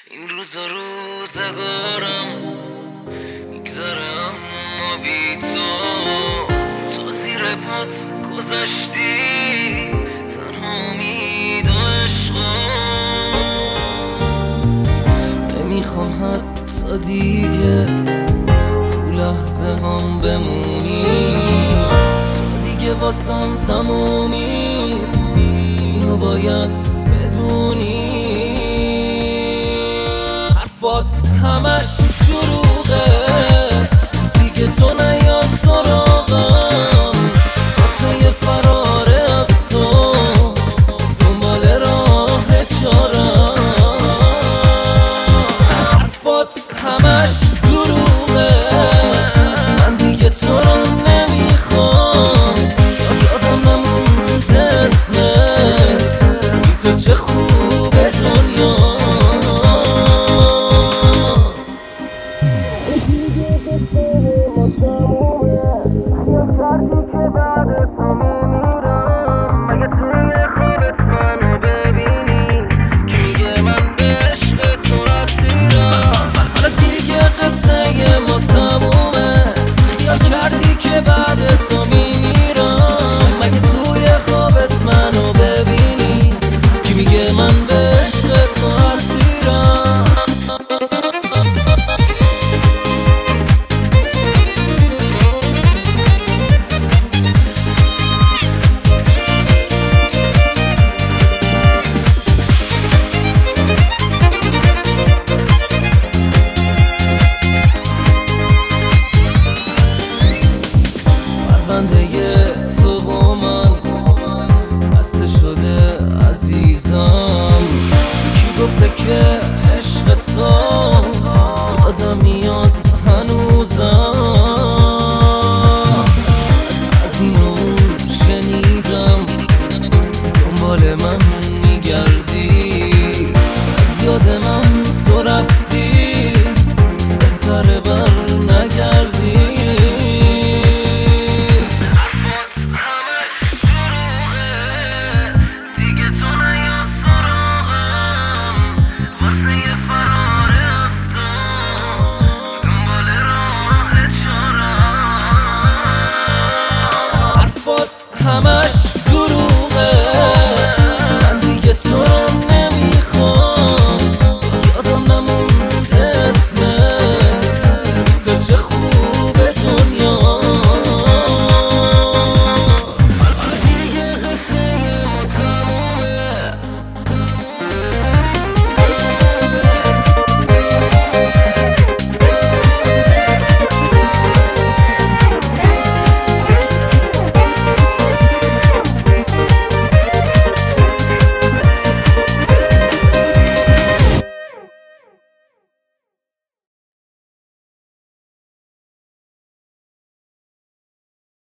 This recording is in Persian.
این روزا روزگارم میگذره اما بی تو زیر پات گذاشتی تنها امید و عشقم. نمیخوام حتی دیگه تو لحظه هم بمونی، تو دیگه واسم تمومی، اینو باید بدونی. حرفات همش دروغه، دیگه تو نیا سراغم واسه یه فراره از تو دنبال راه چارم. حرفات همش دروغه، من دیگه تو رو نمیخوام، یادم نمونده اسمت، بی تو چه خوبه دنیا. بعد تو میمیرم، مگه توی خوابت منو ببینی کی میگه من به عشق تو اسیرم. پرونده تو با من بسته شده عزیزم، کی گفته که عشق تو یادم میاد هنوزم.